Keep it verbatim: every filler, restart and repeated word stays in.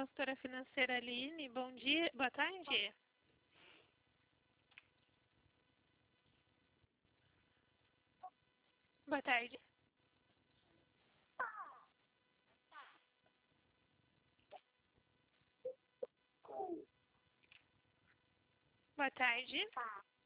consultora financeira Aline. Bom dia, boa tarde. Boa tarde. Boa tarde.